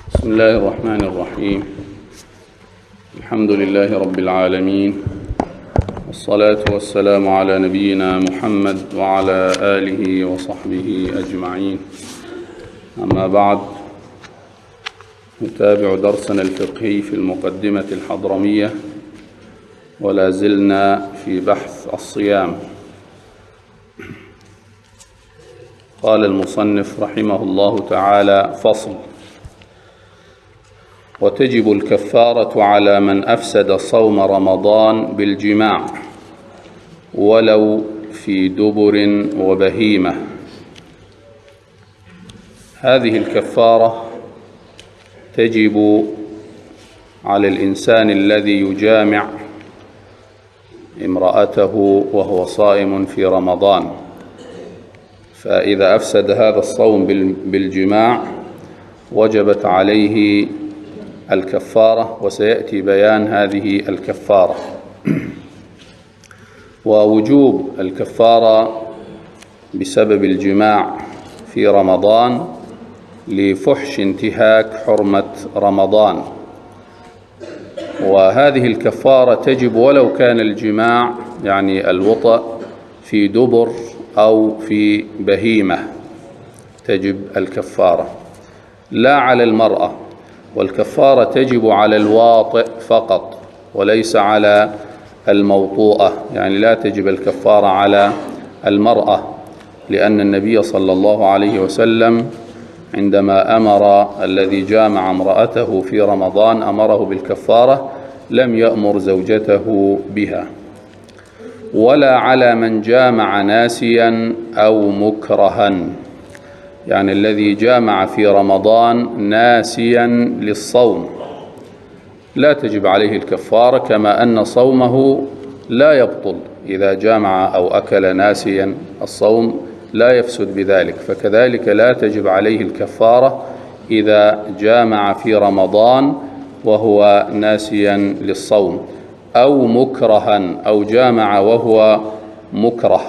بسم الله الرحمن الرحيم. الحمد لله رب العالمين، والصلاة والسلام على نبينا محمد وعلى آله وصحبه أجمعين. أما بعد، نتابع درسنا الفقهي في المقدمة الحضرمية، ولا زلنا في بحث الصيام. قال المصنف رحمه الله تعالى: فصل: وتجب الكفارة على من أفسد صوم رمضان بالجماع ولو في دبر وبهيمة. هذه الكفارة تجب على الإنسان الذي يجامع امرأته وهو صائم في رمضان، فإذا أفسد هذا الصوم بالجماع وجبت عليه الكفارة، وسيأتي بيان هذه الكفارة. ووجوب الكفارة بسبب الجماع في رمضان لفحش انتهاك حرمة رمضان، وهذه الكفارة تجب ولو كان الجماع يعني الوطأ في دبر أو في بهيمة، تجب الكفارة لا على المرأة، والكفارة تجب على الواطئ فقط وليس على الموطوءة، يعني لا تجب الكفارة على المرأة، لأن النبي صلى الله عليه وسلم عندما أمر الذي جامع امرأته في رمضان أمره بالكفارة، لم يأمر زوجته بها. ولا على من جامع ناسيا أو مكرها، يعني الذي جامع في رمضان ناسيا للصوم لا تجب عليه الكفارة، كما أن صومه لا يبطل إذا جامع أو أكل ناسيا، الصوم لا يفسد بذلك، فكذلك لا تجب عليه الكفارة إذا جامع في رمضان وهو ناسيا للصوم، أو مكرها أو جامع وهو مكره.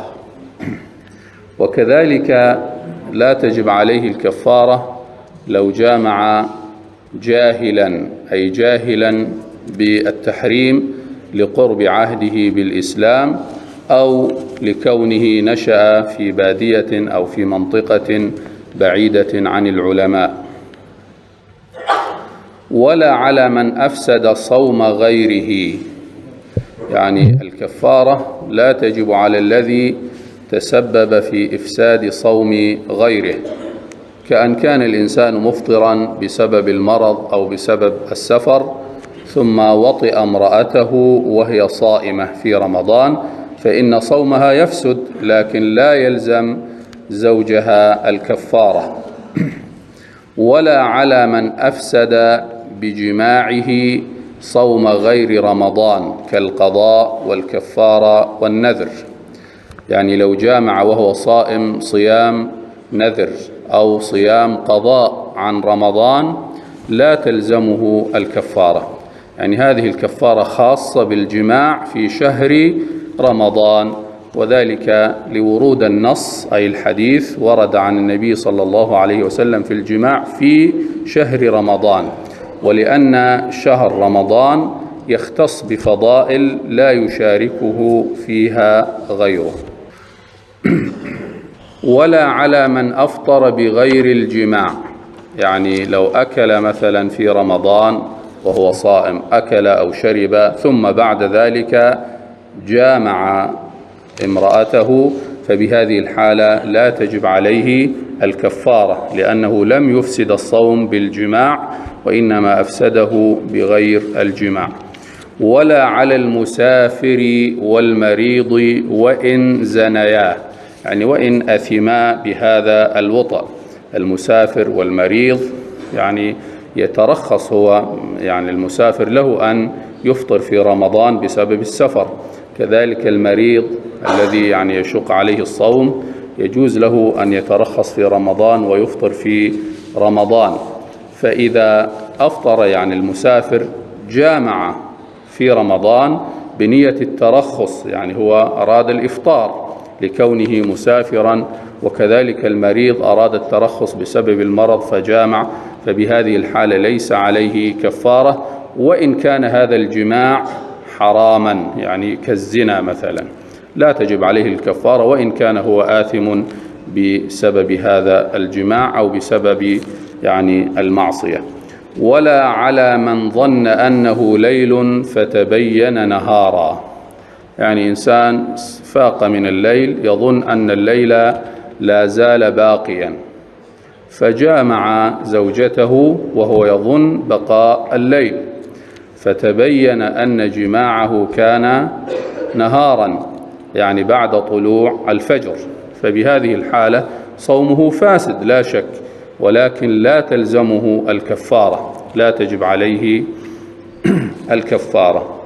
وكذلك لا تجب عليه الكفارة لو جامع جاهلا، أي جاهلا بالتحريم لقرب عهده بالإسلام أو لكونه نشأ في بادية أو في منطقة بعيدة عن العلماء. ولا على من أفسد صوم غيره، يعني الكفارة لا تجب على الذي تسبب في إفساد صوم غيره، كأن كان الإنسان مفطرا بسبب المرض أو بسبب السفر ثم وطئ امرأته وهي صائمة في رمضان، فإن صومها يفسد لكن لا يلزم زوجها الكفارة. ولا على من أفسد بجماعه صوم غير رمضان كالقضاء والكفارة والنذر، يعني لو جامع وهو صائم صيام نذر أو صيام قضاء عن رمضان لا تلزمه الكفارة، يعني هذه الكفارة خاصة بالجماع في شهر رمضان، وذلك لورود النص أي الحديث ورد عن النبي صلى الله عليه وسلم في الجماع في شهر رمضان، ولأن شهر رمضان يختص بفضائل لا يشاركه فيها غيره. ولا على من أفطر بغير الجماع، يعني لو أكل مثلا في رمضان وهو صائم، أكل أو شرب ثم بعد ذلك جامع امرأته، فبهذه الحالة لا تجب عليه الكفارة، لأنه لم يفسد الصوم بالجماع وإنما أفسده بغير الجماع. ولا على المسافر والمريض وإن زنيا، يعني وإن أثما بهذا الوطأ، المسافر والمريض يعني يترخص هو، يعني المسافر له أن يفطر في رمضان بسبب السفر، كذلك المريض الذي يعني يشق عليه الصوم يجوز له أن يترخص في رمضان ويفطر في رمضان. فإذا أفطر يعني المسافر جامع في رمضان بنية الترخص، يعني هو أراد الإفطار لكونه مسافرا، وكذلك المريض أراد الترخص بسبب المرض فجامع، فبهذه الحالة ليس عليه كفارة، وإن كان هذا الجماع حراما يعني كالزنا مثلا لا تجب عليه الكفارة، وإن كان هو آثم بسبب هذا الجماع أو بسبب يعني المعصية. ولا على من ظن أنه ليل فتبين نهارا، يعني إنسان فاق من الليل يظن أن الليل لا زال باقيا فجامع زوجته وهو يظن بقاء الليل، فتبين أن جماعه كان نهارا يعني بعد طلوع الفجر، فبهذه الحالة صومه فاسد لا شك، ولكن لا تلزمه الكفارة، لا تجب عليه الكفارة.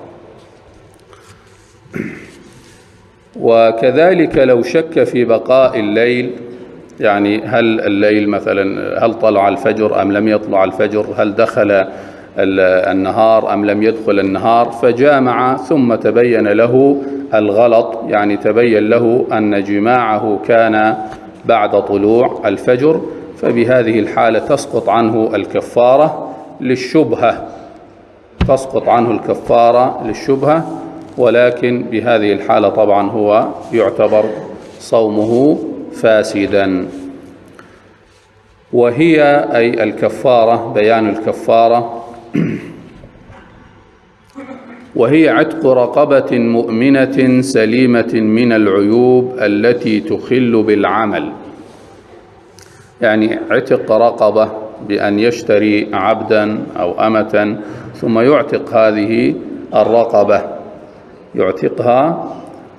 وكذلك لو شك في بقاء الليل، يعني هل الليل مثلا هل طلع الفجر أم لم يطلع الفجر، هل دخل النهار أم لم يدخل النهار، فجامع ثم تبين له الغلط، يعني تبين له أن جماعه كان بعد طلوع الفجر، فبهذه الحالة تسقط عنه الكفارة للشبهة، تسقط عنه الكفارة للشبهة، ولكن بهذه الحالة طبعا هو يعتبر صومه فاسدا. وهي أي الكفارة، بيان الكفارة، وهي عتق رقبة مؤمنة سليمة من العيوب التي تخل بالعمل، يعني عتق رقبة بأن يشتري عبدا أو أمة ثم يعتق هذه الرقبة، يعتقها،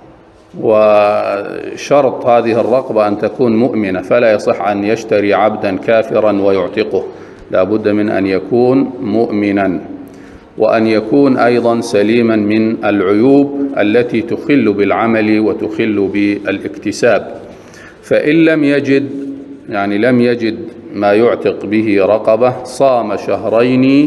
وشرط هذه الرقبة أن تكون مؤمنة، فلا يصح أن يشتري عبدا كافرا ويعتقه، لا بد من أن يكون مؤمنا، وأن يكون أيضا سليما من العيوب التي تخل بالعمل وتخل بالاكتساب. فإن لم يجد، يعني لم يجد ما يعتق به رقبة، صام شهرين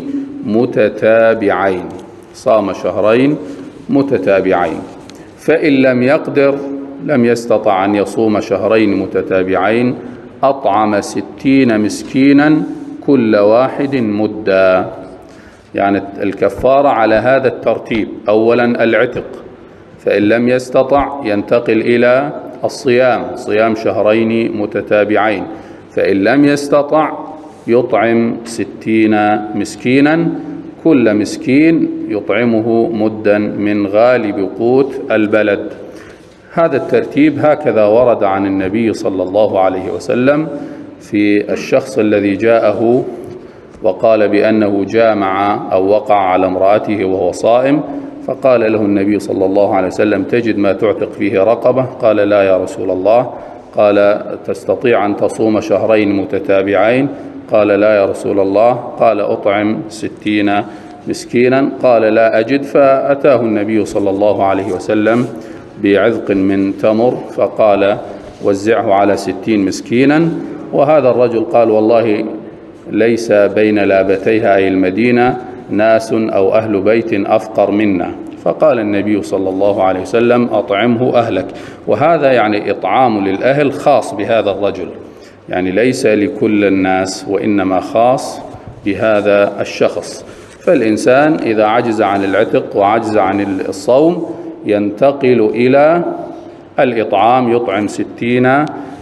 متتابعين، صام شهرين متتابعين. فإن لم يقدر، لم يستطع أن يصوم شهرين متتابعين، أطعم 60 مسكينا كل واحد مدا، يعني الكفارة على هذا الترتيب: أولا العتق، فإن لم يستطع ينتقل إلى الصيام، صيام شهرين متتابعين، فإن لم يستطع يطعم 60 مسكينا، كل مسكين يطعمه مدا من غالب قوت البلد. هذا الترتيب هكذا ورد عن النبي صلى الله عليه وسلم في الشخص الذي جاءه وقال بأنه جامع أو وقع على امرأته وهو صائم، فقال له النبي صلى الله عليه وسلم: تجد ما تعتق فيه رقبة؟ قال: لا يا رسول الله. قال: تستطيع أن تصوم شهرين متتابعين؟ قال: لا يا رسول الله. قال: أطعم 60 مسكينا. قال: لا أجد. فأتاه النبي صلى الله عليه وسلم بعذق من تمر فقال: وزعه على 60 مسكينا. وهذا الرجل قال: والله ليس بين لابتيها أي المدينة ناس أو أهل بيت أفقر منا. فقال النبي صلى الله عليه وسلم: أطعمه أهلك. وهذا يعني إطعام للأهل خاص بهذا الرجل، يعني ليس لكل الناس، وإنما خاص بهذا الشخص. فالإنسان إذا عجز عن العتق وعجز عن الصوم ينتقل إلى الإطعام، يطعم 60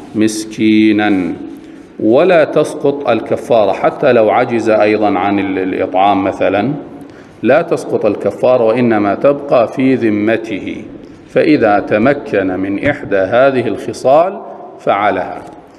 مسكينا، ولا تسقط الكفارة حتى لو عجز أيضا عن الإطعام مثلا، لا تسقط الكفارة، وإنما تبقى في ذمته، فإذا تمكن من إحدى هذه الخصال فعلها.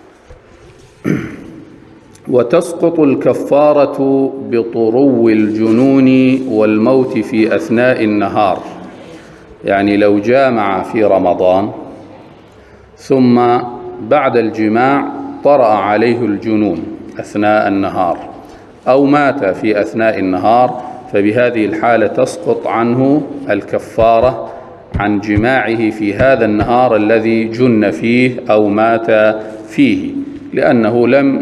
وتسقط الكفارة بطرو الجنون والموت في أثناء النهار، يعني لو جامع في رمضان ثم بعد الجماع طرأ عليه الجنون أثناء النهار أو مات في أثناء النهار، فبهذه الحالة تسقط عنه الكفارة عن جماعه في هذا النهار الذي جن فيه أو مات فيه، لأنه لم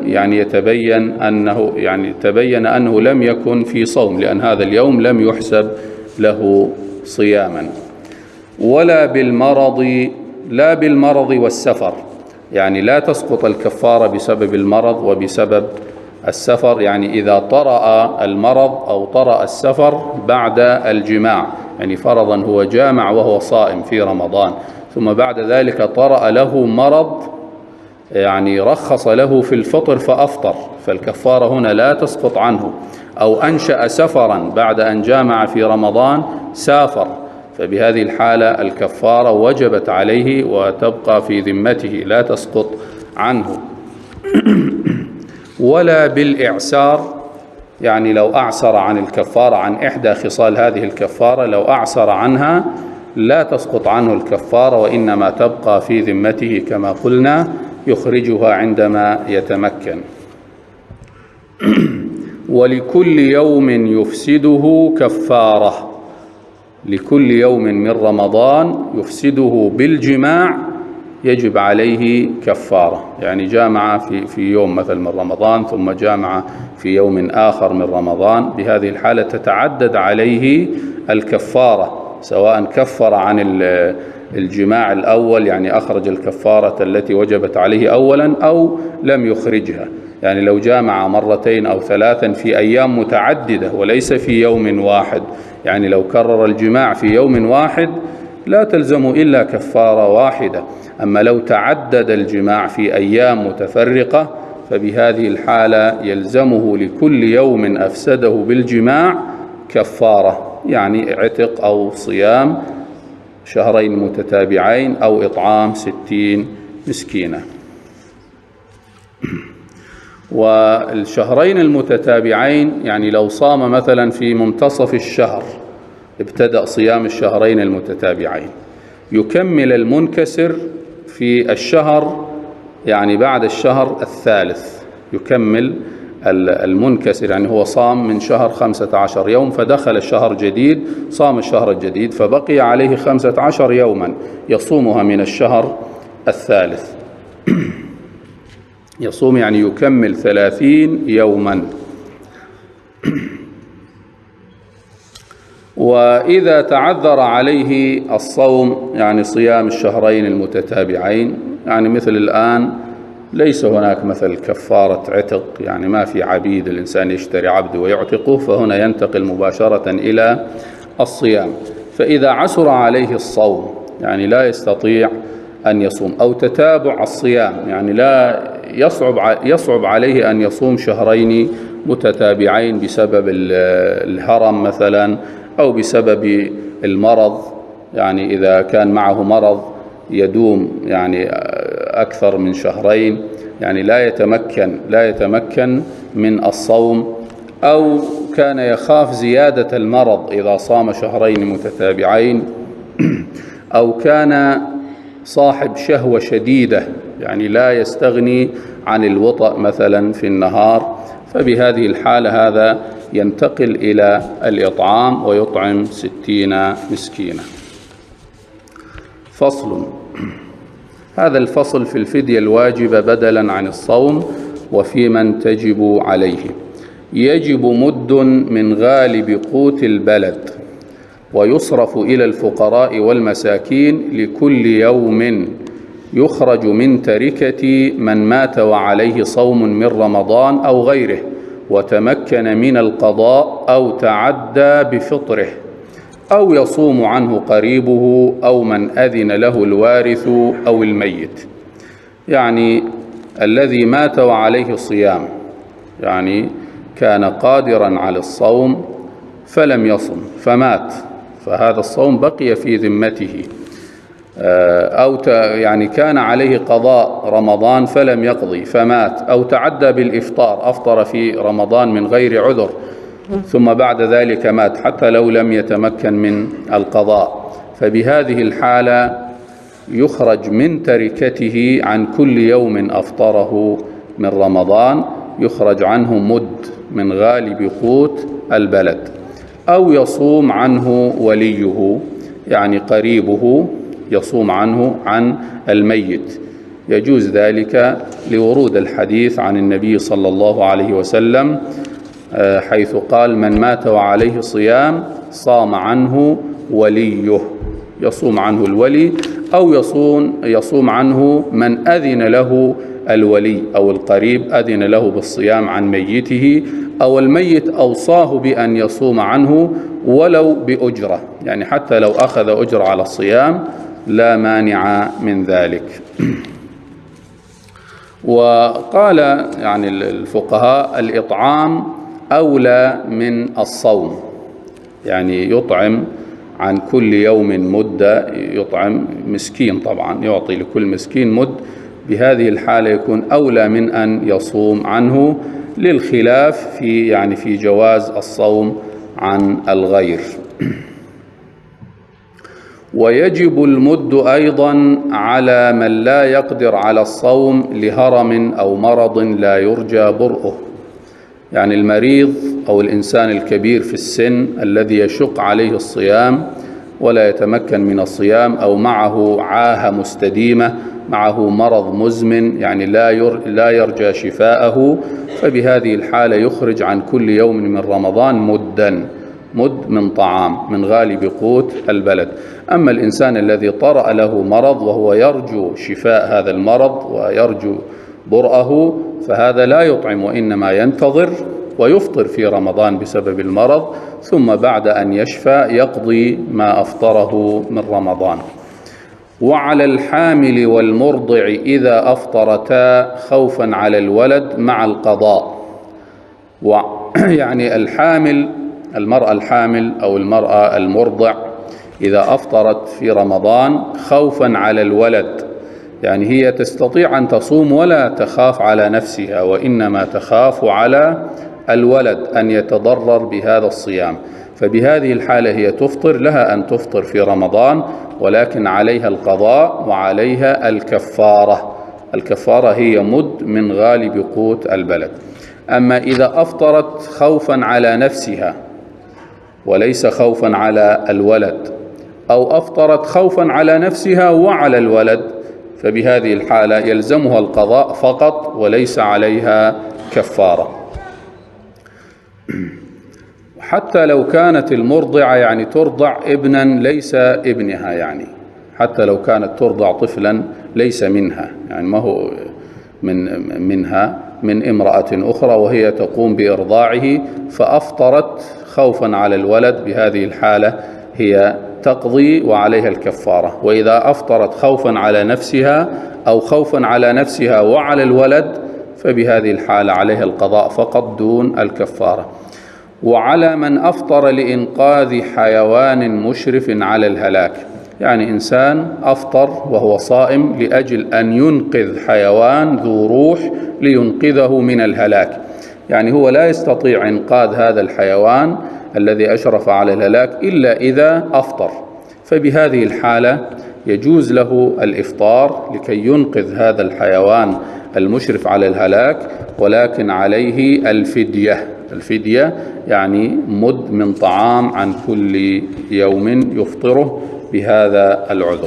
تبين أنه لم يكن في صوم، لأن هذا اليوم لم يحسب له صياما. ولا بالمرض، لا بالمرض والسفر، يعني لا تسقط الكفارة بسبب المرض وبسبب السفر يعني إذا طرأ المرض أو طرأ السفر بعد الجماع، يعني فرضا هو جامع وهو صائم في رمضان ثم بعد ذلك طرأ له مرض يعني رخص له في الفطر فأفطر، فالكفارة هنا لا تسقط عنه. أو أنشأ سفرا بعد أن جامع في رمضان سافر، فبهذه الحالة الكفارة وجبت عليه وتبقى في ذمته لا تسقط عنه. ولا بالإعسار، يعني لو أعسر عن الكفارة عن إحدى خصال هذه الكفارة، لو أعسر عنها لا تسقط عنه الكفارة وإنما تبقى في ذمته كما قلنا، يخرجها عندما يتمكن. ولكل يوم يفسده كفارة، لكل يوم من رمضان يفسده بالجماع يجب عليه كفارة، يعني جامع في يوم مثل من رمضان ثم جامع في يوم آخر من رمضان، بهذه الحالة تتعدد عليه الكفارة، سواء كفر عن الجماع الأول يعني أخرج الكفارة التي وجبت عليه أولا أو لم يخرجها، يعني لو جامع مرتين أو ثلاثا في أيام متعددة وليس في يوم واحد، يعني لو كرر الجماع في يوم واحد لا تلزم إلا كفارة واحدة. أما لو تعدد الجماع في أيام متفرقة فبهذه الحالة يلزمه لكل يوم أفسده بالجماع كفارة، يعني عتق أو صيام شهرين متتابعين أو إطعام 60 مسكينة. والشهرين المتتابعين يعني لو صام مثلا في منتصف الشهر، ابتدأ صيام الشهرين المتتابعين، يكمل المنكسر في الشهر يعني بعد الشهر الثالث، يكمل المنكسر، يعني هو صام من شهر 15 يوم فدخل الشهر جديد، صام الشهر الجديد فبقي عليه 15 يوما يصومها من الشهر الثالث. يصوم يعني يكمل 30 يوما. وإذا تعذر عليه الصوم يعني صيام الشهرين المتتابعين، يعني مثل الآن ليس هناك مثل كفارة عتق، يعني ما في عبيد الإنسان يشتري عبد ويعتقه، فهنا ينتقل مباشرة إلى الصيام. فإذا عسر عليه الصوم يعني لا يستطيع أن يصوم، أو تتابع الصيام يعني لا يصعب عليه أن يصوم شهرين متتابعين بسبب الهرم مثلا أو بسبب المرض، يعني إذا كان معه مرض يدوم يعني أكثر من شهرين، يعني لا يتمكن من الصوم، أو كان يخاف زيادة المرض إذا صام شهرين متتابعين، أو كان صاحب شهوة شديدة يعني لا يستغني عن الوطأ مثلا في النهار، فبهذه الحالة هذا ينتقل إلى الإطعام ويطعم 60 مسكينا. فصل. هذا الفصل في الفدية الواجبة بدلا عن الصوم وفي من تجب عليه. يجب مد من غالب قوت البلد ويصرف إلى الفقراء والمساكين لكل يوم، يخرج من تركة من مات وعليه صوم من رمضان أو غيره وتمكن من القضاء أو تعدى بفطره، أو يصوم عنه قريبه أو من أذن له الوارث أو الميت. يعني الذي مات وعليه صيام، يعني كان قادرا على الصوم فلم يصم فمات، فهذا الصوم بقي في ذمته، أو يعني كان عليه قضاء رمضان فلم يقضي فمات، أو تعدى بالإفطار، أفطر في رمضان من غير عذر ثم بعد ذلك مات حتى لو لم يتمكن من القضاء، فبهذه الحالة يخرج من تركته عن كل يوم أفطره من رمضان، يخرج عنه مد من غالب قوت البلد، أو يصوم عنه وليه يعني قريبه يصوم عنه عن الميت. يجوز ذلك لورود الحديث عن النبي صلى الله عليه وسلم حيث قال: من مات وعليه صيام صام عنه وليه، يصوم عنه الولي، أو يصوم عنه من أذن له الولي أو القريب أذن له بالصيام عن ميته، أو الميت أوصاه بأن يصوم عنه ولو بأجرة، يعني حتى لو أخذ أجرة على الصيام لا مانع من ذلك. وقال يعني الفقهاء الإطعام أولى من الصوم، يعني يطعم عن كل يوم مدة، يطعم مسكين طبعا، يعطي لكل مسكين مد، بهذه الحالة يكون أولى من أن يصوم عنه، للخلاف في جواز الصوم عن الغير. ويجب المد أيضا على من لا يقدر على الصوم لهرم أو مرض لا يرجى برؤه، يعني المريض أو الإنسان الكبير في السن الذي يشق عليه الصيام ولا يتمكن من الصيام، أو معه عاهة مستديمة، معه مرض مزمن يعني لا يرجى شفاءه، فبهذه الحالة يخرج عن كل يوم من رمضان مد من طعام من غالب قوت البلد. أما الإنسان الذي طرأ له مرض وهو يرجو شفاء هذا المرض ويرجو برأه، فهذا لا يطعم، وإنما ينتظر ويفطر في رمضان بسبب المرض، ثم بعد أن يشفى يقضي ما أفطره من رمضان. وعلى الحامل والمرضع إذا أفطرتا خوفا على الولد مع القضاء. يعني المرأة الحامل أو المرأة المرضع إذا أفطرت في رمضان خوفا على الولد، يعني هي تستطيع أن تصوم ولا تخاف على نفسها، وإنما تخاف على الولد أن يتضرر بهذا الصيام، فبهذه الحالة هي تفطر، لها أن تفطر في رمضان، ولكن عليها القضاء وعليها الكفارة. الكفارة هي مد من غالب قوت البلد. أما إذا أفطرت خوفا على نفسها وليس خوفا على الولد، أو أفطرت خوفا على نفسها وعلى الولد، فبهذه الحالة يلزمها القضاء فقط وليس عليها كفارة. حتى لو كانت المرضعة يعني ترضع ابنا ليس ابنها، يعني حتى لو كانت ترضع طفلا ليس منها، يعني ما هو منها، من امرأة أخرى وهي تقوم بإرضاعه، فأفطرت خوفا على الولد، بهذه الحالة هي تقضي وعليها الكفارة. وإذا أفطرت خوفا على نفسها أو خوفا على نفسها وعلى الولد، فبهذه الحالة عليها القضاء فقط دون الكفارة. وعلى من أفطر لإنقاذ حيوان مشرف على الهلاك، يعني إنسان أفطر وهو صائم لأجل أن ينقذ حيوان ذو روح لينقذه من الهلاك، يعني هو لا يستطيع إنقاذ هذا الحيوان الذي أشرف على الهلاك إلا إذا أفطر، فبهذه الحالة يجوز له الإفطار لكي ينقذ هذا الحيوان المشرف على الهلاك، ولكن عليه الفدية يعني مد من طعام عن كل يوم يفطره بهذا العذر.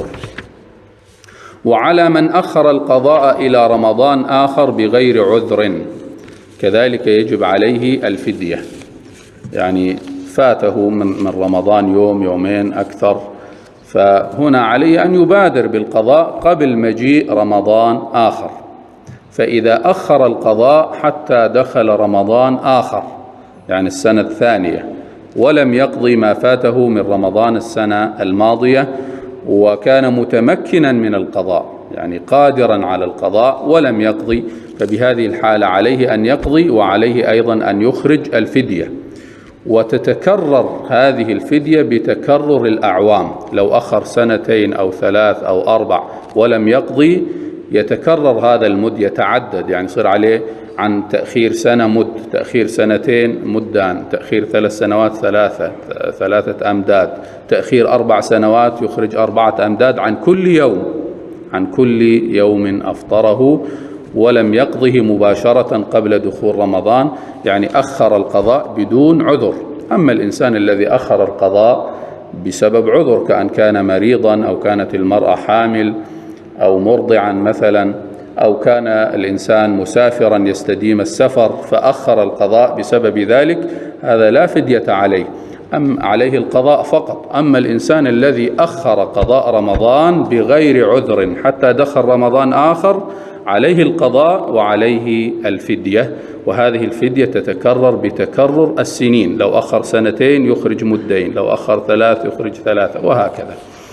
وعلى من أخر القضاء إلى رمضان آخر بغير عذر كذلك يجب عليه الفدية، يعني فاته من رمضان يوم يومين أكثر، فهنا عليه أن يبادر بالقضاء قبل مجيء رمضان آخر. فإذا أخر القضاء حتى دخل رمضان آخر يعني السنة الثانية ولم يقضي ما فاته من رمضان السنة الماضية، وكان متمكنا من القضاء يعني قادرا على القضاء ولم يقضي، فبهذه الحالة عليه أن يقضي وعليه أيضا أن يخرج الفدية. وتتكرر هذه الفدية بتكرر الأعوام، لو أخر 2 أو 3 أو 4 ولم يقضي يتكرر هذا المد، يتعدد، يعني يصير عليه عن تأخير سنة مد، تأخير 2 مدان، تأخير 3 سنوات 3 أمداد، تأخير 4 سنوات يخرج 4 أمداد عن كل يوم أفطره ولم يقضه مباشرة قبل دخول رمضان، يعني أخر القضاء بدون عذر. أما الإنسان الذي أخر القضاء بسبب عذر كأن كان مريضا أو كانت المرأة حامل أو مرضعا مثلا، أو كان الإنسان مسافرا يستديم السفر فأخر القضاء بسبب ذلك، هذا لا فدية عليه، عليه القضاء فقط. أما الإنسان الذي أخر قضاء رمضان بغير عذر حتى دخل رمضان آخر، عليه القضاء وعليه الفدية، وهذه الفدية تتكرر بتكرر السنين، لو أخر سنتين يخرج مدين، لو أخر 3 يخرج 3، وهكذا.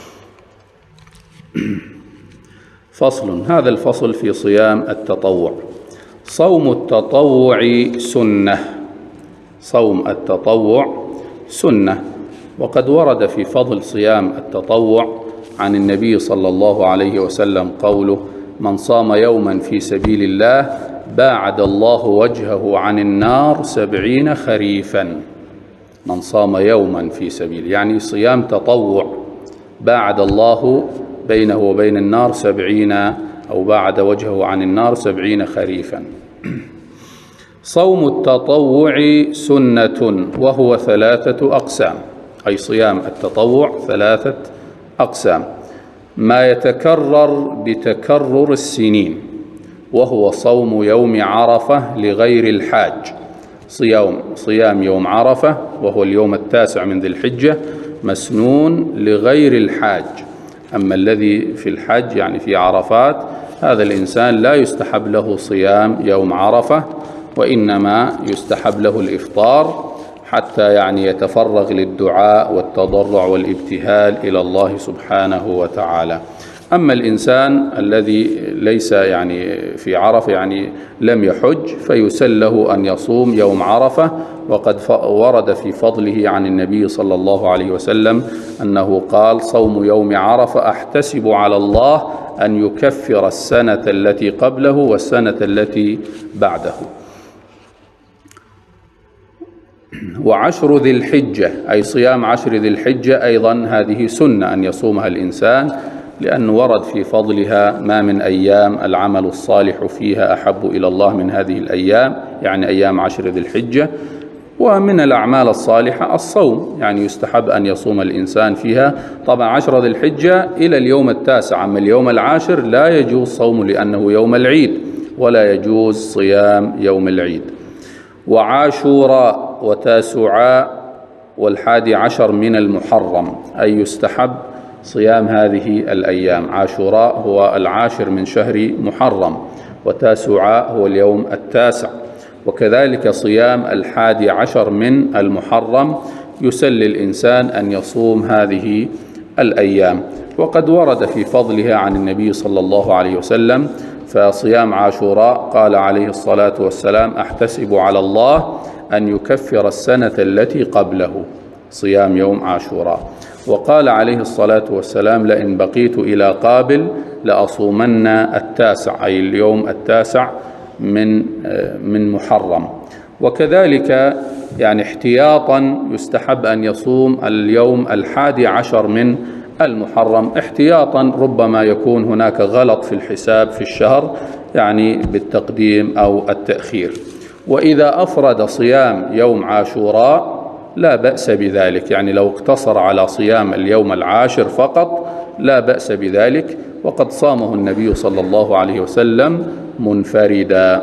فصل. هذا الفصل في صيام التطوع. صوم التطوع سنة. صوم التطوع سنة، وقد ورد في فضل صيام التطوع عن النبي صلى الله عليه وسلم قوله: من صام يوما في سبيل الله باعد الله وجهه عن النار 70 خريفا. من صام يوما في سبيل، يعني صيام تطوع، باعد الله بينه وبين النار 70، أو باعد وجهه عن النار 70 خريفا. صوم التطوع سنة، وهو 3 أقسام، أي صيام التطوع 3 أقسام: ما يتكرر بتكرر السنين، وهو صوم يوم عرفة لغير الحاج. صيام يوم عرفة وهو اليوم 9 من ذي الحجة مسنون لغير الحاج. أما الذي في الحج يعني في عرفات، هذا الإنسان لا يستحب له صيام يوم عرفة، وإنما يستحب له الإفطار حتى يعني يتفرغ للدعاء والتضرع والابتهال إلى الله سبحانه وتعالى. أما الإنسان الذي ليس يعني في عرفة، يعني لم يحج، فيسن له أن يصوم يوم عرفة. وقد ورد في فضله عن النبي صلى الله عليه وسلم أنه قال: صوم يوم عرفة أحتسب على الله أن يكفر السنة التي قبله والسنة التي بعده. وعشر ذي الحجة، أي صيام 10 ذي الحجة أيضا هذه سنة أن يصومها الإنسان، لأن ورد في فضلها: ما من أيام العمل الصالح فيها أحب إلى الله من هذه الأيام، يعني أيام 10 ذي الحجة. ومن الأعمال الصالحة الصوم، يعني يستحب أن يصوم الإنسان فيها. طبعا 10 ذي الحجة إلى اليوم 9، أما اليوم 10 لا يجوز صومه لأنه يوم العيد، ولا يجوز صيام يوم العيد. وعاشوراء وتاسوعاء وال11 من المحرم، أي يستحب صيام هذه الأيام. عاشوراء هو 10 من شهر محرم، وتاسوعاء هو اليوم 9، وكذلك صيام 11 من المحرم يسن للإنسان أن يصوم هذه الأيام. وقد ورد في فضلها عن النبي صلى الله عليه وسلم: فصيام عاشوراء قال عليه الصلاة والسلام: أحتسب على الله أن يكفر السنة التي قبله، صيام يوم عاشوراء. وقال عليه الصلاة والسلام: لئن بقيت إلى قابل لأصومن 9، أي اليوم 9 من محرم. وكذلك يعني احتياطا يستحب أن يصوم اليوم 11 من المحرم احتياطا، ربما يكون هناك غلط في الحساب في الشهر، يعني بالتقديم أو التأخير. وإذا أفرد صيام يوم عاشوراء لا بأس بذلك، يعني لو اقتصر على صيام اليوم 10 فقط لا بأس بذلك، وقد صامه النبي صلى الله عليه وسلم منفردا.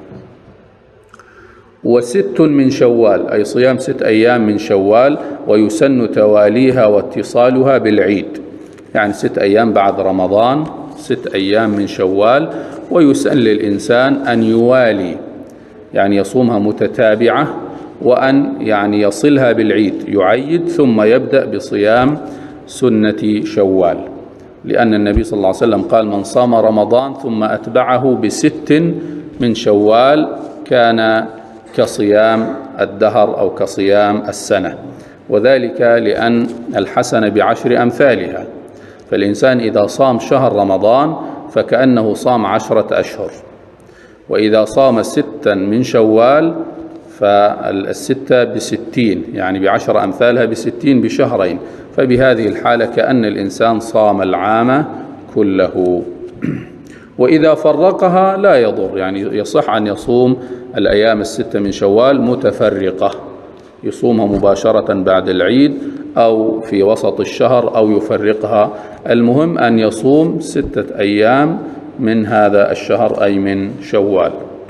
و6 من شوال، أي صيام 6 أيام من شوال، ويسن تواليها واتصالها بالعيد، يعني 6 أيام بعد رمضان، 6 أيام من شوال، ويسن للإنسان أن يوالي، يعني يصومها متتابعة، وأن يعني يصلها بالعيد، يعيد ثم يبدأ بصيام سنة شوال، لأن النبي صلى الله عليه وسلم قال: من صام رمضان ثم أتبعه ب6 من شوال كان كصيام الدهر أو كصيام السنة. وذلك لأن الحسنة ب10 أمثالها، فالإنسان إذا صام شهر رمضان فكأنه صام 10 أشهر، وإذا صام 6 من شوال فالستة ب60، يعني ب10 أمثالها ب60 بشهرين، فبهذه الحالة كأن الإنسان صام العام كله. وإذا فرقها لا يضر، يعني يصح أن يصوم الأيام 6 من شوال متفرقة، يصومها مباشرة بعد العيد أو في وسط الشهر أو يفرقها، المهم أن يصوم 6 أيام من هذا الشهر، أي من شوال.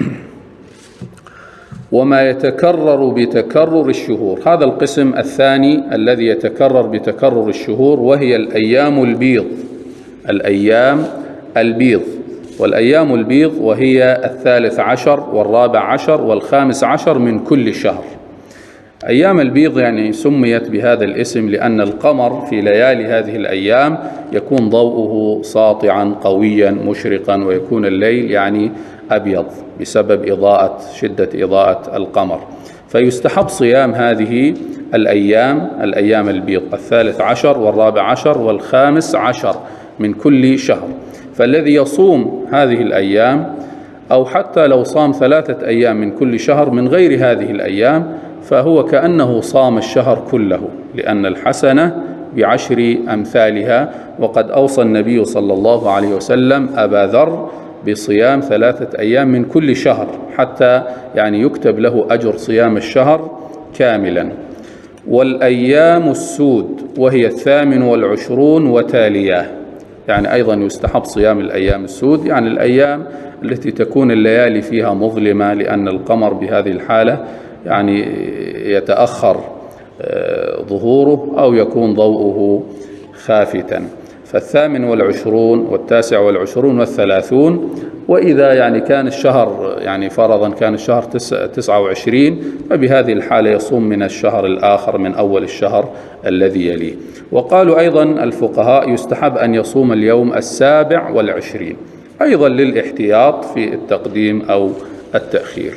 وما يتكرر بتكرر الشهور، هذا القسم الثاني الذي يتكرر بتكرر الشهور، وهي الأيام البيض. الأيام البيض والأيام البيض وهي 13 و14 و15 من كل شهر. أيام البيض يعني سميت بهذا الاسم لأن القمر في ليالي هذه الأيام يكون ضوءه ساطعا قويا مشرقا، ويكون الليل يعني أبيض بسبب شدة إضاءة القمر. فيستحب صيام هذه الأيام البيض 13 و14 و15 من كل شهر. فالذي يصوم هذه الأيام أو حتى لو صام 3 أيام من كل شهر من غير هذه الأيام فهو كأنه صام الشهر كله، لأن الحسنة ب10 أمثالها. وقد أوصى النبي صلى الله عليه وسلم أبا ذر بصيام 3 أيام من كل شهر حتى يعني يكتب له أجر صيام الشهر كاملا. والأيام السود وهي 28 وتالياه، يعني أيضا يستحب صيام الأيام السود، يعني الأيام التي تكون الليالي فيها مظلمة، لأن القمر بهذه الحالة يعني يتأخر ظهوره أو يكون ضوءه خافتا. 28 و29 و30. وإذا يعني كان الشهر يعني فرضا كان الشهر 29 فبهذه الحالة يصوم من الشهر الآخر من أول الشهر الذي يليه. وقالوا أيضا الفقهاء يستحب أن يصوم اليوم 27 أيضا للاحتياط في التقديم أو التأخير.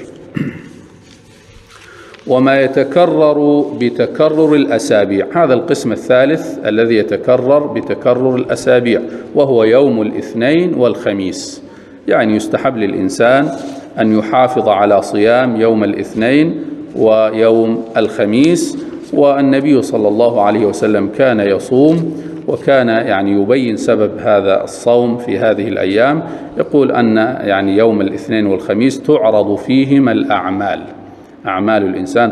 وما يتكرر بتكرر الأسابيع، هذا القسم الثالث الذي يتكرر بتكرر الأسابيع، وهو يوم الاثنين والخميس. يعني يستحب للإنسان أن يحافظ على صيام يوم الاثنين ويوم الخميس. والنبي صلى الله عليه وسلم كان يصوم، وكان يعني يبين سبب هذا الصوم في هذه الأيام. يقول أن يعني يوم الاثنين والخميس تعرض فيهما الأعمال، أعمال الإنسان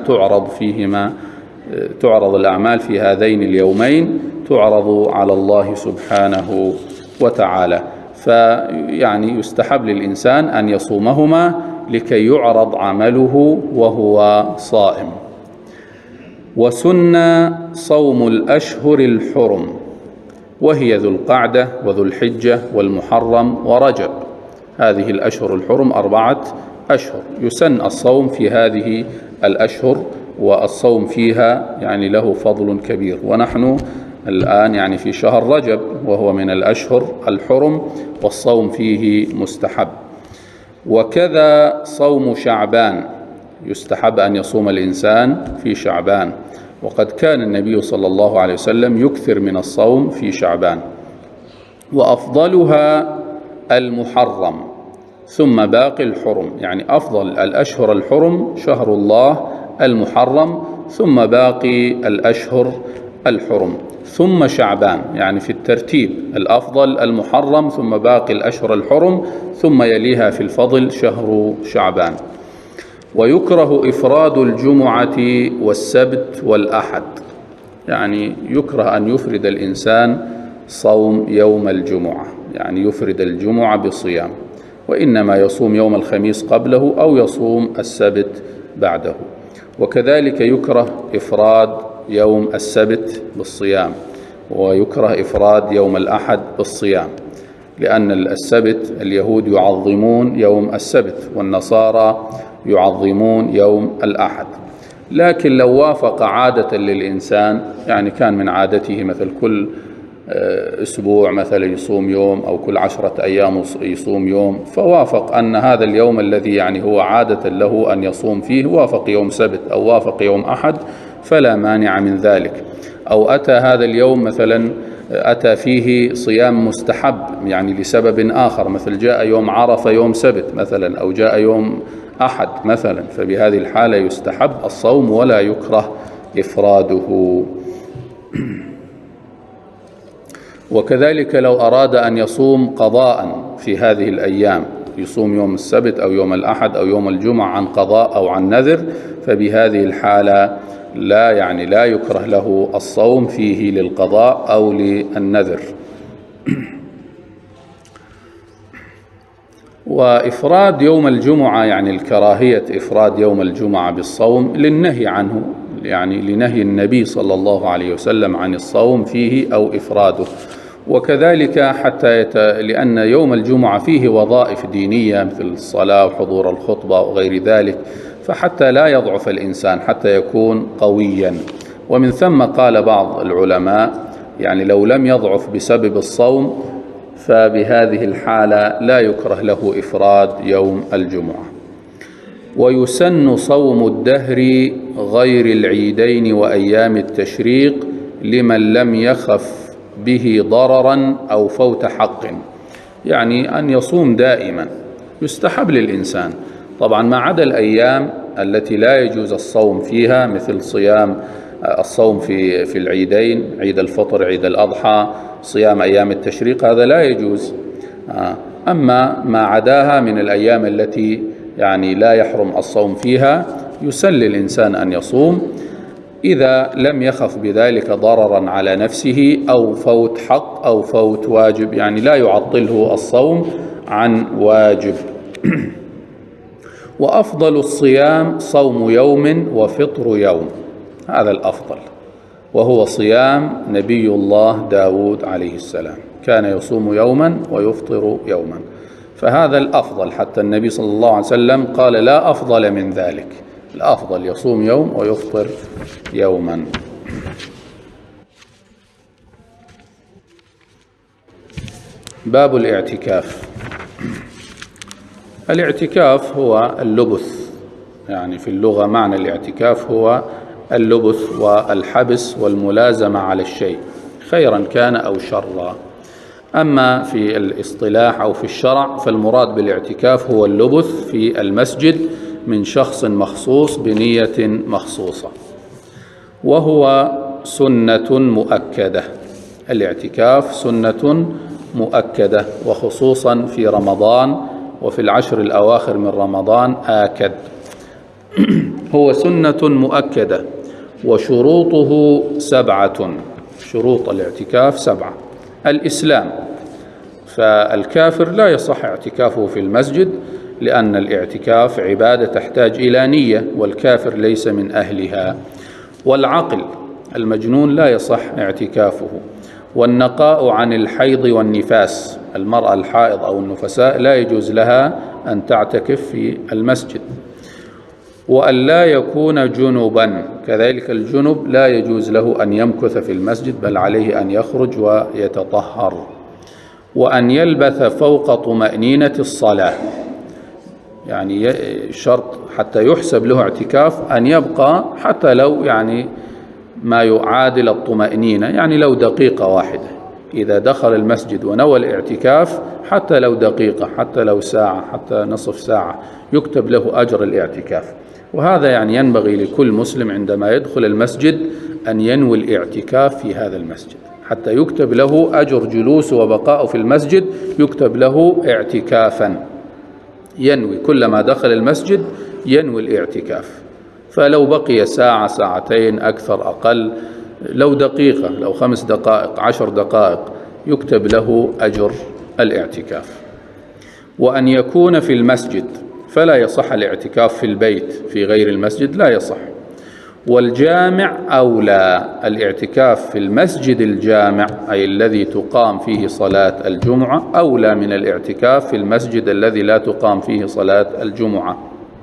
تعرض الأعمال في هذين اليومين تعرض على الله سبحانه وتعالى. فيعني يستحب للإنسان أن يصومهما لكي يعرض عمله وهو صائم. وسن صوم الأشهر الحرم، وهي ذو القعدة وذو الحجة والمحرم ورجب. هذه الأشهر الحرم 4 أشهر، يسن الصوم في هذه الأشهر، والصوم فيها يعني له فضل كبير. ونحن الآن يعني في شهر رجب وهو من الأشهر الحرم، والصوم فيه مستحب. وكذا صوم شعبان، يستحب أن يصوم الإنسان في شعبان، وقد كان النبي صلى الله عليه وسلم يكثر من الصوم في شعبان. وأفضلها المحرم ثم باقي الحرم، يعني أفضل الأشهر الحرم شهر الله المحرم، ثم باقي الأشهر الحرم، ثم شعبان، يعني في الترتيب الأفضل المحرم ثم باقي الأشهر الحرم، ثم يليها في الفضل شهر شعبان. ويكره إفراد الجمعة والسبت والأحد، يعني يكره أن يفرد الإنسان صوم يوم الجمعة، يعني يفرد الجمعة بصيام، وإنما يصوم يوم الخميس قبله أو يصوم السبت بعده. وكذلك يكره إفراد يوم السبت بالصيام، ويكره إفراد يوم الأحد بالصيام، لأن السبت اليهود يعظمون يوم السبت والنصارى يعظمون يوم الأحد. لكن لو وافق عادة للإنسان، يعني كان من عادته مثل كل أسبوع مثلا يصوم يوم أو كل 10 أيام يصوم يوم، فوافق أن هذا اليوم الذي يعني هو عادة له أن يصوم فيه وافق يوم سبت أو وافق يوم أحد فلا مانع من ذلك. أو أتى هذا اليوم مثلا أتى فيه صيام مستحب يعني لسبب آخر، مثل جاء يوم عرفة يوم سبت مثلا، أو جاء يوم أحد مثلا، فبهذه الحالة يستحب الصوم ولا يكره إفراده. وكذلك لو أراد أن يصوم قضاء في هذه الأيام، يصوم يوم السبت أو يوم الأحد أو يوم الجمعة عن قضاء أو عن نذر، فبهذه الحالة لا يكره له الصوم فيه للقضاء أو للنذر. وإفراد يوم الجمعة، يعني الكراهية إفراد يوم الجمعة بالصوم للنهي عنه، يعني لنهي النبي صلى الله عليه وسلم عن الصوم فيه أو إفراده. وكذلك لأن يوم الجمعة فيه وظائف دينية مثل الصلاة وحضور الخطبة وغير ذلك، فحتى لا يضعف الإنسان حتى يكون قويا. ومن ثم قال بعض العلماء يعني لو لم يضعف بسبب الصوم فبهذه الحالة لا يكره له إفراد يوم الجمعة. ويسن صوم الدهر غير العيدين وأيام التشريق لمن لم يخف به ضررا أو فوت حق، يعني أن يصوم دائما يستحب للإنسان طبعا ما عدا الأيام التي لا يجوز الصوم فيها، مثل الصوم في العيدين، عيد الفطر، عيد الأضحى، صيام أيام التشريق، هذا لا يجوز. أما ما عداها من الأيام التي يعني لا يحرم الصوم فيها يسن للإنسان أن يصوم إذا لم يخف بذلك ضررا على نفسه أو فوت حق أو فوت واجب، يعني لا يعطله الصوم عن واجب. وأفضل الصيام صوم يوم وفطر يوم، هذا الأفضل، وهو صيام نبي الله داود عليه السلام، كان يصوم يوما ويفطر يوما، فهذا الأفضل. حتى النبي صلى الله عليه وسلم قال لا أفضل من ذلك، الأفضل يصوم يوم ويفطر يوما. باب الاعتكاف. الاعتكاف هو اللبث، يعني في اللغة معنى الاعتكاف هو اللبث والحبس والملازمة على الشيء خيرا كان أو شرا. أما في الاصطلاح أو في الشرع فالمراد بالاعتكاف هو اللبث في المسجد من شخص مخصوص بنية مخصوصة، وهو سنة مؤكدة. الاعتكاف سنة مؤكدة، وخصوصا في رمضان وفي العشر الأواخر من رمضان آكد. هو سنة مؤكدة وشروطه 7. شروط الاعتكاف 7. الإسلام، فالكافر لا يصح اعتكافه في المسجد لأن الاعتكاف عبادة تحتاج إلى نية، والكافر ليس من أهلها. والعقل، المجنون لا يصح اعتكافه. والنقاء عن الحيض والنفاس، المرأة الحائض أو النفساء لا يجوز لها أن تعتكف في المسجد. وأن لا يكون جنبا، كذلك الجنب لا يجوز له أن يمكث في المسجد بل عليه أن يخرج ويتطهر. وأن يلبث فوق طمأنينة الصلاة، يعني شرط حتى يحسب له اعتكاف أن يبقى حتى لو يعني ما يعادل الطمأنينة، يعني لو دقيقة واحدة، إذا دخل المسجد ونوى الاعتكاف حتى لو دقيقة، حتى لو ساعة، حتى نصف ساعة، يكتب له أجر الاعتكاف. وهذا يعني ينبغي لكل مسلم عندما يدخل المسجد أن ينوي الاعتكاف في هذا المسجد حتى يكتب له أجر جلوس وبقاء في المسجد، يكتب له اعتكافا، ينوي كلما دخل المسجد ينوي الاعتكاف. فلو بقي ساعة، ساعتين، أكثر أقل، لو دقيقة، لو 5 دقائق، 10 دقائق، يكتب له أجر الاعتكاف. وأن يكون في المسجد، فلا يصح الاعتكاف في البيت في غير المسجد، لا يصح. والجامع أولى، الاعتكاف في المسجد الجامع أي الذي تقام فيه صلاة الجمعة أولى من الاعتكاف في المسجد الذي لا تقام فيه صلاة الجمعة.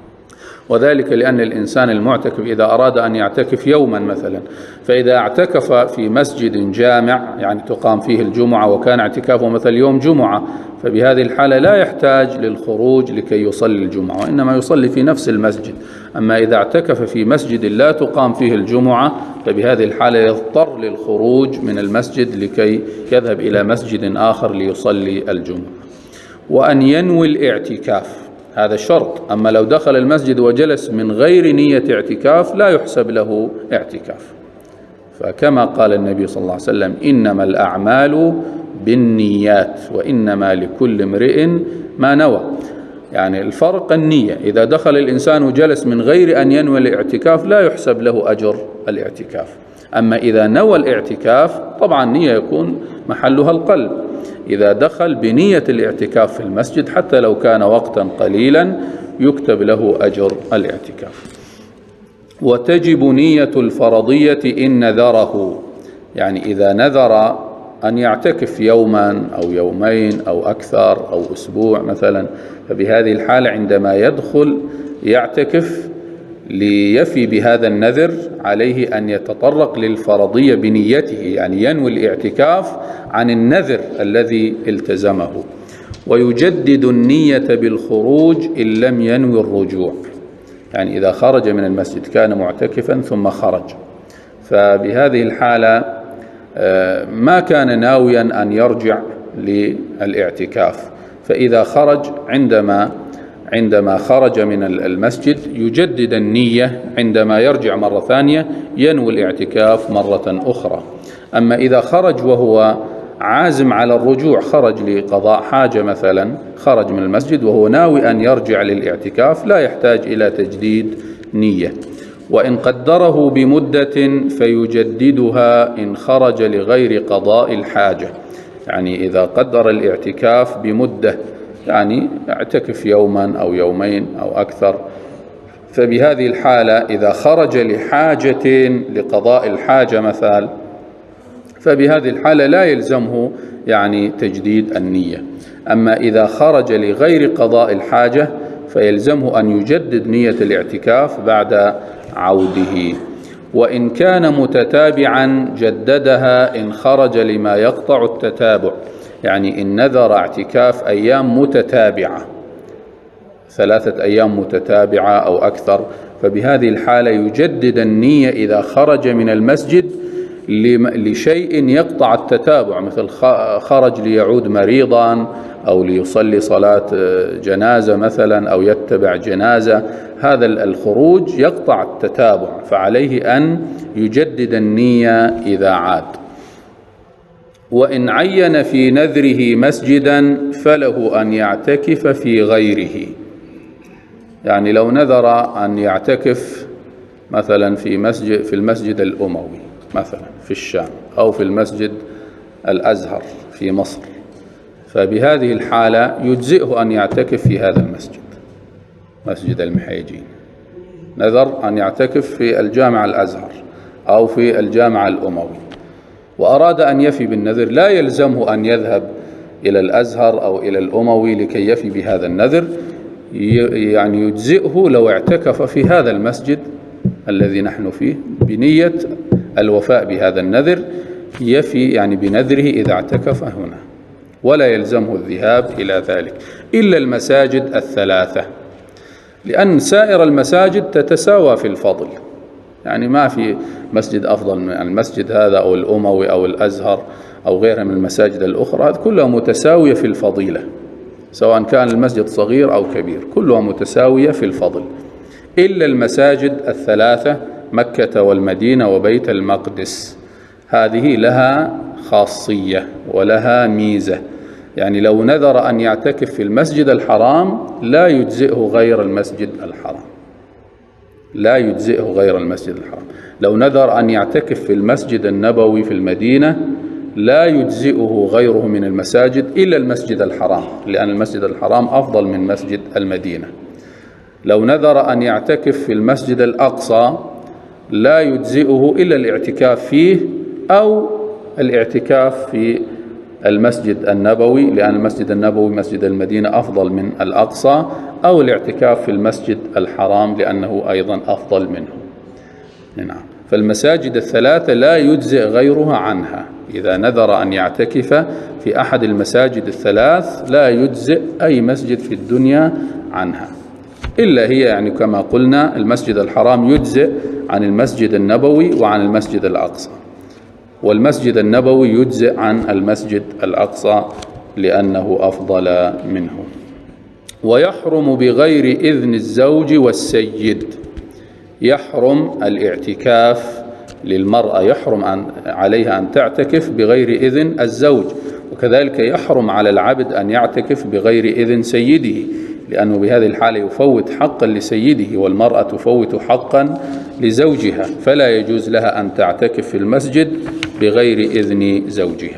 وذلك لأن الإنسان المعتكف إذا أراد أن يعتكف يوما مثلا، فإذا اعتكف في مسجد جامع يعني تقام فيه الجمعة وكان اعتكافه مثل يوم جمعة، فبهذه الحالة لا يحتاج للخروج لكي يصلي الجمعة، وإنما يصلي في نفس المسجد. أما إذا اعتكف في مسجد لا تقام فيه الجمعة فبهذه الحالة يضطر للخروج من المسجد لكي يذهب إلى مسجد آخر ليصلي الجمعة. وأن ينوي الاعتكاف، هذا شرط. أما لو دخل المسجد وجلس من غير نية اعتكاف لا يحسب له اعتكاف، فكما قال النبي صلى الله عليه وسلم إنما الأعمال بالنيات وإنما لكل امرئ ما نوى، يعني الفرق النية. إذا دخل الإنسان وجلس من غير أن ينوي الاعتكاف لا يحسب له أجر الاعتكاف. أما إذا نوى الاعتكاف طبعا نية يكون محلها القلب. إذا دخل بنية الاعتكاف في المسجد حتى لو كان وقتا قليلا يكتب له أجر الاعتكاف. وتجب نية الفرضية إن نذره، يعني إذا نذر أن يعتكف يوما أو يومين أو أكثر أو أسبوع مثلا، فبهذه الحالة عندما يدخل يعتكف ليفي بهذا النذر عليه أن يتطرق للفرضية بنيته، يعني ينوي الاعتكاف عن النذر الذي التزمه، ويجدد النية بالخروج إن لم ينوي الرجوع. يعني إذا خرج من المسجد كان معتكفا ثم خرج، فبهذه الحالة ما كان ناويا أن يرجع للاعتكاف، فإذا خرج عندما خرج من المسجد يجدد النية، عندما يرجع مرة ثانية ينوي الاعتكاف مرة أخرى. أما إذا خرج وهو عازم على الرجوع، خرج لقضاء حاجة مثلا، خرج من المسجد وهو ناوي أن يرجع للاعتكاف، لا يحتاج إلى تجديد نية. وإن قدره بمدة فيجددها إن خرج لغير قضاء الحاجة. يعني إذا قدر الاعتكاف بمدة، يعني اعتكف يوما أو يومين أو أكثر، فبهذه الحالة إذا خرج لحاجة لقضاء الحاجة مثلا، فبهذه الحالة لا يلزمه يعني تجديد النية. أما إذا خرج لغير قضاء الحاجة فيلزمه أن يجدد نية الاعتكاف بعد عوده. وإن كان متتابعا جددها إن خرج لما يقطع التتابع، يعني إن نذر اعتكاف أيام متتابعة، 3 أيام متتابعة أو أكثر، فبهذه الحالة يجدد النية إذا خرج من المسجد لشيء يقطع التتابع، مثل خرج ليعود مريضا أو ليصلي صلاة جنازة مثلا أو يتبع جنازة، هذا الخروج يقطع التتابع، فعليه أن يجدد النية إذا عاد. وإن عين في نذره مسجدا فله أن يعتكف في غيره. يعني لو نذر أن يعتكف مثلا في المسجد الأموي مثلا في الشام، أو في المسجد الأزهر في مصر، فبهذه الحالة يجزئه أن يعتكف في هذا المسجد، مسجد المحيجين. نذر أن يعتكف في الجامع الأزهر أو في الجامع الأموي، وأراد أن يفي بالنذر، لا يلزمه أن يذهب إلى الأزهر أو إلى الأموي لكي يفي بهذا النذر، يعني يجزئه لو اعتكف في هذا المسجد الذي نحن فيه بنية الوفاء بهذا النذر، يفي يعني بنذره إذا اعتكف هنا، ولا يلزمه الذهاب إلى ذلك، إلا المساجد ال3، لأن سائر المساجد تتساوى في الفضل، يعني ما في مسجد أفضل من المسجد هذا أو الأموي أو الأزهر أو غيرها من المساجد الأخرى، كلها متساوية في الفضيلة، سواء كان المسجد صغير أو كبير، كلها متساوية في الفضل، إلا المساجد ال3، مكة والمدينة وبيت المقدس، هذه لها خاصية ولها ميزة. يعني لو نذر أن يعتكف في المسجد الحرام لا يجزئه غير المسجد الحرام، لا يجزئه غير المسجد الحرام. لو نذر أن يعتكف في المسجد النبوي في المدينة لا يجزئه غيره من المساجد إلا المسجد الحرام، لأن المسجد الحرام أفضل من مسجد المدينة. لو نذر أن يعتكف في المسجد الأقصى لا يجزئه إلا الاعتكاف فيه أو الاعتكاف في المسجد النبوي، لأن المسجد النبوي مسجد المدينة أفضل من الأقصى، أو الاعتكاف في المسجد الحرام لأنه أيضا أفضل منه. نعم، فالمساجد ال3 لا يجزئ غيرها عنها، إذا نذر أن يعتكف في أحد المساجد ال3 لا يجزئ أي مسجد في الدنيا عنها، إلا هي يعني كما قلنا المسجد الحرام يجزئ عن المسجد النبوي وعن المسجد الأقصى، والمسجد النبوي يجزئ عن المسجد الأقصى لأنه أفضل منه. ويحرم بغير إذن الزوج والسيد. يحرم الاعتكاف للمرأة، يحرم عليها أن تعتكف بغير إذن الزوج، وكذلك يحرم على العبد أن يعتكف بغير إذن سيده، لأنه بهذه الحالة يفوت حقا لسيده، والمرأة تفوت حقا لزوجها، فلا يجوز لها أن تعتكف في المسجد بغير إذن زوجها.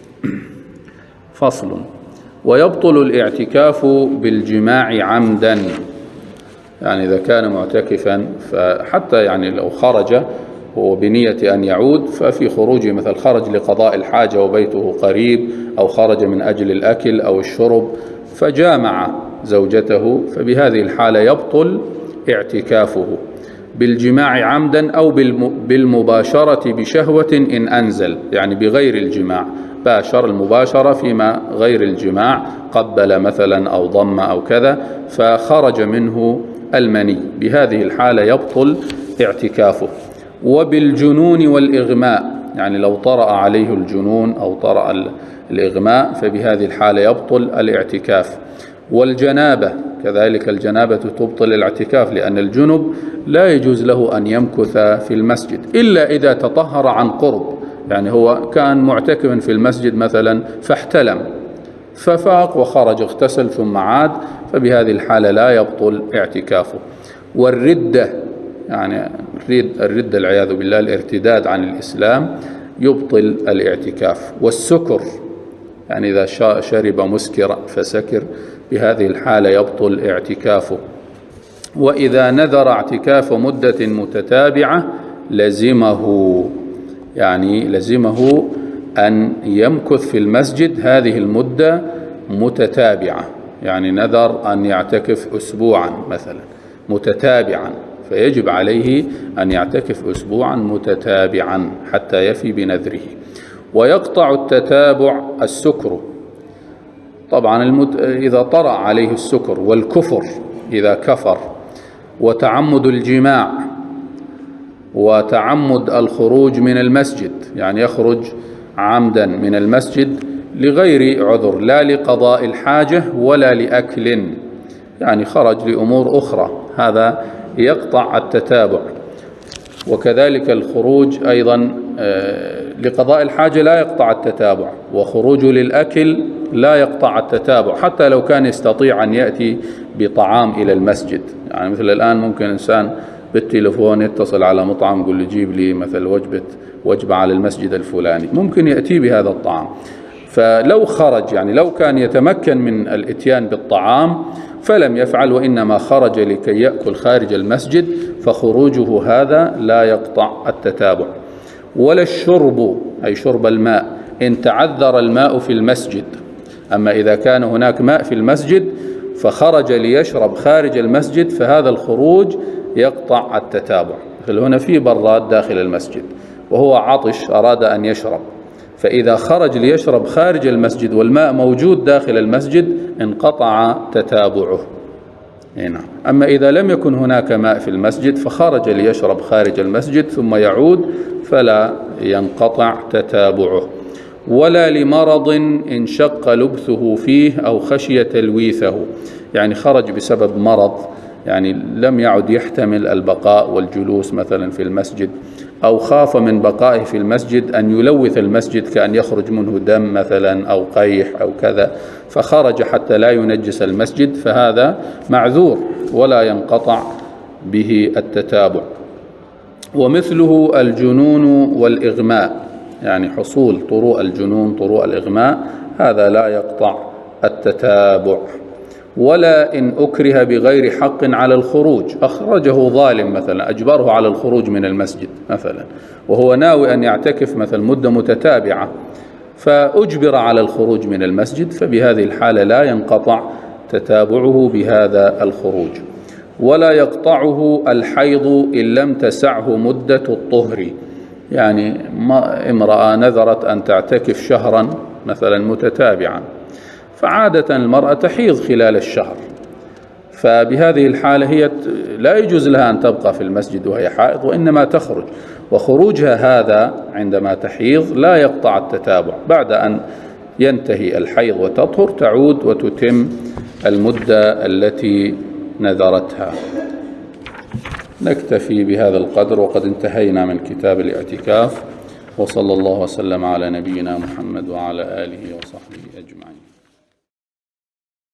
فصل. ويبطل الاعتكاف بالجماع عمدا، يعني إذا كان معتكفا فحتى يعني لو خرج هو بنية أن يعود، ففي خروجه مثل خرج لقضاء الحاجة وبيته قريب، أو خرج من أجل الأكل أو الشرب فجامع زوجته، فبهذه الحالة يبطل اعتكافه بالجماع عمدا أو بالمباشرة بشهوة إن أنزل، يعني بغير الجماع، باشر المباشرة فيما غير الجماع، قبل مثلا أو ضم أو كذا فخرج منه المني، بهذه الحالة يبطل اعتكافه. وبالجنون والإغماء، يعني لو طرأ عليه الجنون أو طرأ الإغماء فبهذه الحالة يبطل الاعتكاف. والجنابة كذلك، الجنابة تبطل الاعتكاف، لأن الجنب لا يجوز له أن يمكث في المسجد إلا إذا تطهر عن قرب، يعني هو كان معتكفا في المسجد مثلا فاحتلم ففاق وخرج اغتسل ثم عاد، فبهذه الحالة لا يبطل اعتكافه. والردة، يعني الردة العياذ بالله، الارتداد عن الإسلام يبطل الاعتكاف. والسكر، يعني إذا شرب مسكرا فسكر، بهذه الحالة يبطل اعتكافه. وإذا نذر اعتكاف مدة متتابعة لزمه، يعني لزمه أن يمكث في المسجد هذه المدة متتابعة، يعني نذر أن يعتكف أسبوعا مثلا متتابعا، فيجب عليه أن يعتكف أسبوعا متتابعا حتى يفي بنذره. ويقطع التتابع السكر، طبعا إذا طرأ عليه السكر، والكفر إذا كفر، وتعمد الجماع، وتعمد الخروج من المسجد، يعني يخرج عمدا من المسجد لغير عذر، لا لقضاء الحاجة ولا لأكل، يعني خرج لأمور أخرى، هذا يقطع التتابع. وكذلك الخروج أيضا لقضاء الحاجة لا يقطع التتابع، وخروجه للأكل لا يقطع التتابع، حتى لو كان يستطيع أن يأتي بطعام إلى المسجد، يعني مثل الآن ممكن إنسان بالتليفون يتصل على مطعم يقول له جيب لي مثل وجبة على المسجد الفلاني، ممكن يأتي بهذا الطعام. فلو خرج، يعني لو كان يتمكن من الإتيان بالطعام فلم يفعل، وإنما خرج لكي يأكل خارج المسجد، فخروجه هذا لا يقطع التتابع. ولا الشرب، أي شرب الماء، إن تعذر الماء في المسجد. أما إذا كان هناك ماء في المسجد فخرج ليشرب خارج المسجد فهذا الخروج يقطع التتابع. مثل هنا في براد داخل المسجد وهو عطش أراد أن يشرب، فإذا خرج ليشرب خارج المسجد والماء موجود داخل المسجد انقطع تتابعه. نعم. أما إذا لم يكن هناك ماء في المسجد فخرج ليشرب خارج المسجد ثم يعود فلا ينقطع تتابعه. ولا لمرض انشق لبثه فيه أو خشية تلويثه، يعني خرج بسبب مرض، يعني لم يعد يحتمل البقاء والجلوس مثلا في المسجد، أو خاف من بقائه في المسجد أن يلوث المسجد، كأن يخرج منه دم مثلا أو قيح أو كذا، فخرج حتى لا ينجس المسجد، فهذا معذور ولا ينقطع به التتابع. ومثله الجنون والإغماء، يعني حصول طروء الجنون طروء الإغماء، هذا لا يقطع التتابع. ولا إن أكره بغير حق على الخروج، أخرجه ظالم مثلا، أجبره على الخروج من المسجد مثلا، وهو ناوي أن يعتكف مثلا مدة متتابعة فأجبر على الخروج من المسجد، فبهذه الحالة لا ينقطع تتابعه بهذا الخروج. ولا يقطعه الحيض إن لم تسعه مدة الطهر، يعني امرأة نذرت أن تعتكف شهرا مثلا متتابعا، فعادة المرأة تحيض خلال الشهر، فبهذه الحالة هي لا يجوز لها أن تبقى في المسجد وهي حائض، وإنما تخرج، وخروجها هذا عندما تحيض لا يقطع التتابع، بعد أن ينتهي الحيض وتطهر تعود وتتم المدة التي نذرتها. نكتفي بهذا القدر، وقد انتهينا من كتاب الاعتكاف، وصلى الله وسلم على نبينا محمد وعلى آله وصحبه أجمعين.